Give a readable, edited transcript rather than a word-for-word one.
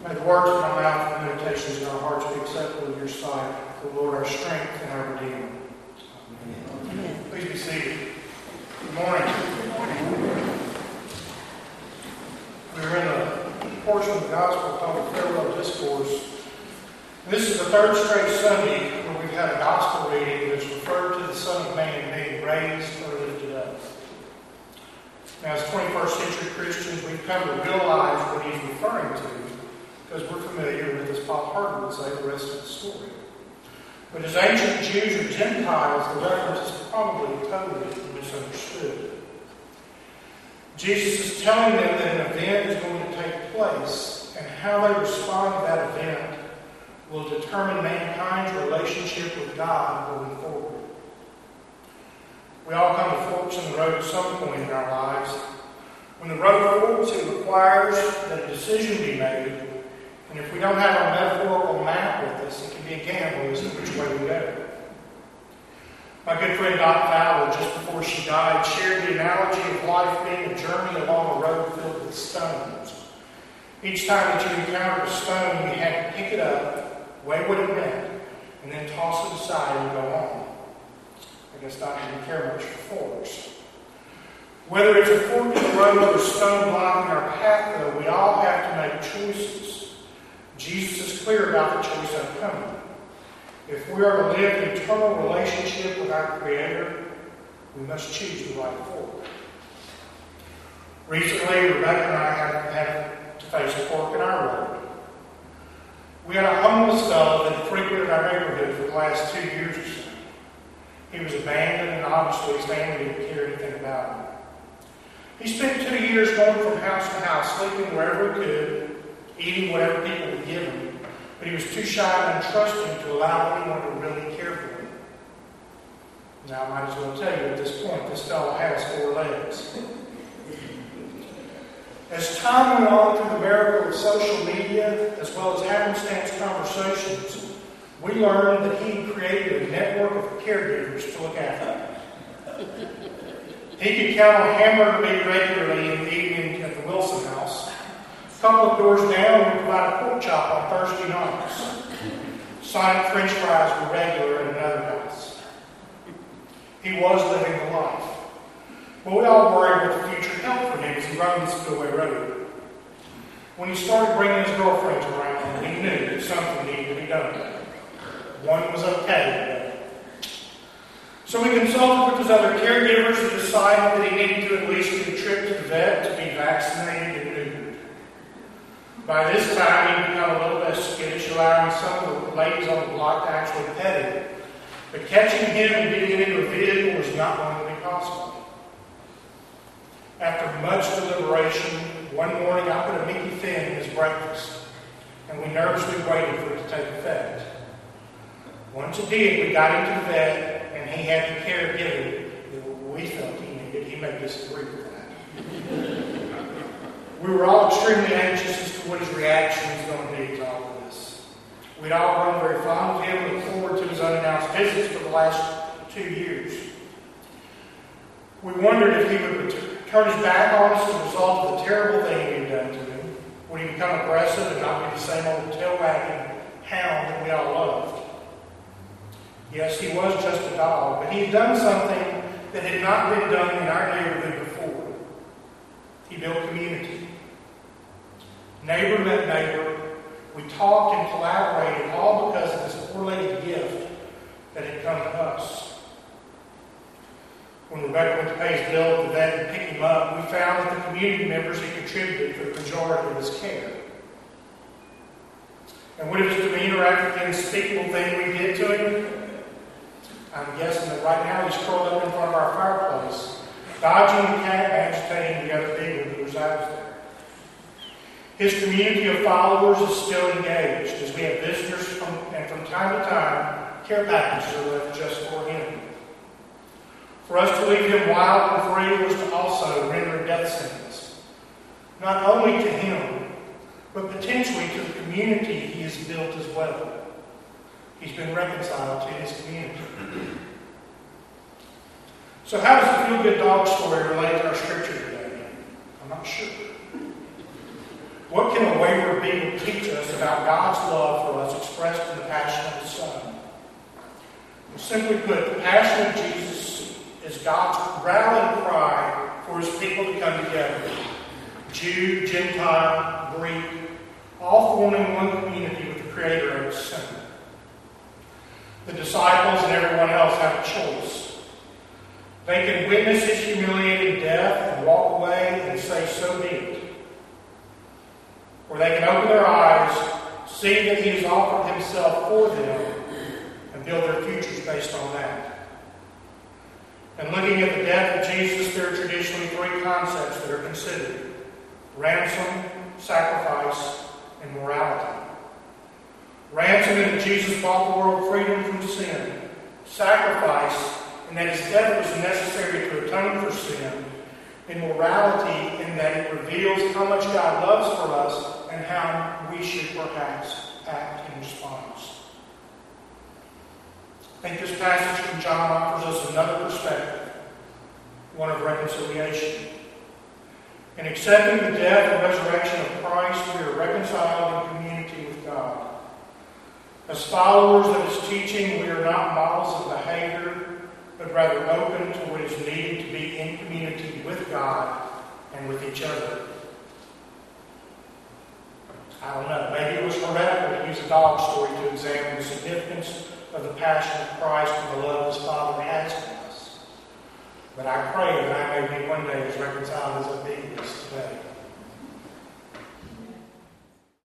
May the words of my mouth and the meditations of our hearts be acceptable in your sight, the Lord our strength and our Redeemer. Amen. Please be seated. Good morning. We're in a portion of the Gospel called the Farewell Discourse. This is the third straight Sunday where we've had a Gospel reading that's referred to the Son of Man being raised or lifted up. Now, as 21st century Christians, we've come to realize what he's referring to, because we're familiar with, as Paul Harden would say, the rest of the story. But as ancient Jews or Gentiles, the reference is probably totally misunderstood. Jesus is telling them that an event is going to take place, and how they respond to that event will determine mankind's relationship with God going forward. We all come to forks in the road at some point in our lives. When the road forks, it requires that a decision be made. And if we don't have our metaphorical map with us, it can be a gamble as to which way we go. My good friend Dot Fowler, just before she died, shared the analogy of life being a journey along a road filled with stones. Each time that you encountered a stone, you had to pick it up, weigh what it meant, and then toss it aside and go on. I guess Dot didn't care much for forks. Whether it's a fork in the road or a stone blocking our path, though, we all have to make choices. Jesus is clear about the choice upcoming. If we are to live an eternal relationship with our Creator, we must choose the right fork. Recently, Rebecca and I have had to face a fork in our road. We had a homeless fellow that frequented our neighborhood for the last 2 years or so. He was abandoned, and obviously his family didn't care anything about him. He spent 2 years going from house to house, sleeping wherever he could, eating whatever people would give him, but he was too shy and untrusting to allow anyone to really care for him. Now, I might as well tell you at this point, this fellow has 4 legs. As time went on through the miracle of social media, as well as happenstance conversations, we learned that he created a network of caregivers to look after him. He could count on Hammer to meet regularly in the evening at the Wilson house. A couple of doors down, we provide a pork chop on Thursday nights. Sonic French fries were regular in another house. He was living the life. But we all worried what the future held for him as he roamed the Spillway Road. When he started bringing his girlfriends around, he knew that something needed to be done. One was okay. So we consulted with his other caregivers and decided that he needed to at least get a trip to the vet to be vaccinated and neutered. By this time, he'd become a little less skittish, allowing some of the ladies on the block to actually pet him. But catching him and getting him into a vehicle was not going to be possible. After much deliberation, one morning I put a Mickey Finn in his breakfast, and we nervously waited for it to take effect. Once it did, we got into the vet, and he had the caregiving that we felt he needed. He may disagree with that. We were all extremely anxious as to what his reaction was going to be to all of this. We'd all grown very fond of him and looked forward to his unannounced visits for the last 2 years. We wondered if he would turn his back on us as a result of the terrible thing we had done to him. Would he become aggressive and not be the same old tail-wagging hound that we all loved? Yes, he was just a dog, but he had done something that had not been done in our neighborhood before. He built community. Neighbor met neighbor. We talked and collaborated, all because of this four-legged gift that had come to us. When Rebecca went to pay his bill at the vet and pick him up, we found that the community members had contributed for the majority of his care. And what if his demeanor after the unspeakable thing we did to him? I'm guessing that right now he's curled up in front of our fireplace, dodging the cat and agitating the other people who resides there. His community of followers is still engaged as we have visitors and from time to time, care packages are left just for him. For us to leave him wild and free was to also render a death sentence, not only to him, but potentially to the community he has built as well. He's been reconciled to his community. So how does the feel-good dog story relate to our scripture today? I'm not sure. What can a wayward people teach us about God's love for us expressed in the passion of His Son? Well, simply put, the passion of Jesus is God's rallying cry for His people to come together. Jew, Gentile, Greek, all forming one community with the Creator at its center. The disciples and everyone else have a choice. They can witness His humiliating death and walk away and say, so be it. Or they can open their eyes, see that He has offered Himself for them, and build their futures based on that. And looking at the death of Jesus, there are traditionally three concepts that are considered: ransom, sacrifice, and morality. Ransom in that Jesus bought the world freedom from sin. Sacrifice in that His death was necessary to atone for sin. And morality in that it reveals how much God loves for us and how we should perhaps act in response. I think this passage from John offers us another perspective, one of reconciliation. In accepting the death and resurrection of Christ, we are reconciled in community with God. As followers of His teaching, we are not models of behavior, but rather open to what is needed to be in community with God and with each other. I don't know, maybe it was heretical to use a dog story to examine the significance of the passion of Christ and the love His Father has for us. But I pray that I may be one day as reconciled as I've been today.